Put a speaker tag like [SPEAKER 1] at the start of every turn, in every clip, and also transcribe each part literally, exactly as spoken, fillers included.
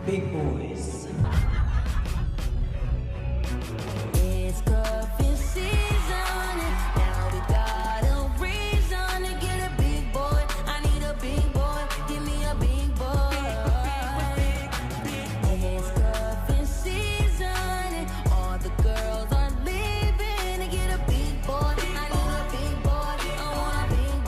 [SPEAKER 1] Big boys.
[SPEAKER 2] It's cuffing season, and now we got a reason to get a big boy. I need a big boy, give me a big boy. It's cuffing season, and all the girls are leaving to get a big boy. I need a big boy, I want a big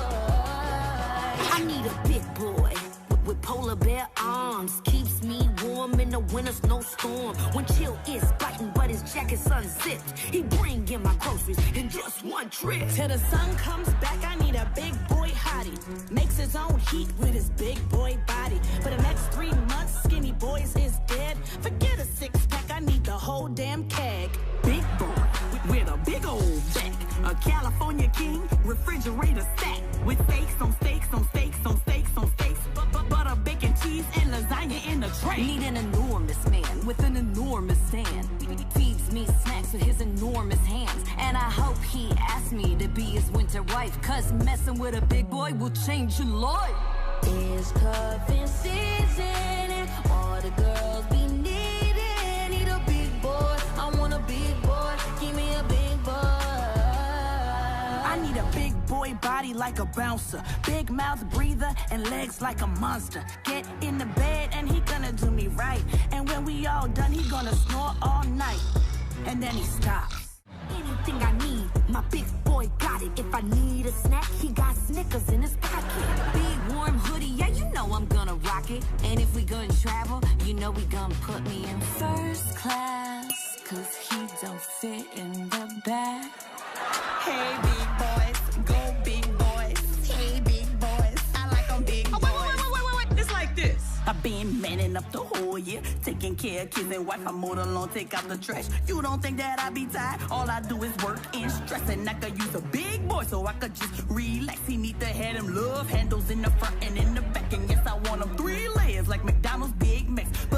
[SPEAKER 2] boy. I need a big boy with polar bear arms, keeps me warm in the winter snowstorm. When chill is biting, but his jacket's unzipped. He bring in my groceries in just one trip.
[SPEAKER 3] Till the sun comes back, I need a big boy hottie. Makes his own heat with his big boy body. For the next three months, skinny boys is dead. Forget a six pack, I need the whole damn keg.
[SPEAKER 4] Big boy with a big old back, a California king, refrigerator stack with steaks on steaks on steaks on steaks on steaks, bu- bu- butter, bacon, cheese, and lasagna in the tray.
[SPEAKER 5] Need an enormous man with an enormous stand. Feeds me snacks with his enormous hands. And I hope he asks me to be his winter wife, cause messing with a big boy will change your life.
[SPEAKER 2] It's cuffing season, and all the girls be needing. Need a big boy, I want a big boy, give me a big boy.
[SPEAKER 4] I need a big boy body like a bouncer, big mouth breather and legs like a monster. Get in the bed and he gonna do me right, and when we all done he gonna snore all night, and then he stops.
[SPEAKER 2] Anything I need, my big boy got it. If I need a snack, he got Snickers in his pocket.
[SPEAKER 5] Big warm hoodie, yeah, you know I'm gonna rock it. And if we gonna travel, you know we gonna put me in first class, cause he don't fit in the back.
[SPEAKER 4] Hey big boys, go big boys. Hey big boys, I like them big boys.
[SPEAKER 1] Oh, wait, wait, wait, wait, wait, wait. It's like this.
[SPEAKER 4] I've been manning up the whole year, taking care of kids and wife. I mowed the lawn, take out the trash. You don't think that I be tired? All I do is work and stress, and I could use a big boy so I could just relax. He need to have them love handles in the front and in the back, and yes, I want them three layers like McDonald's Big Macs.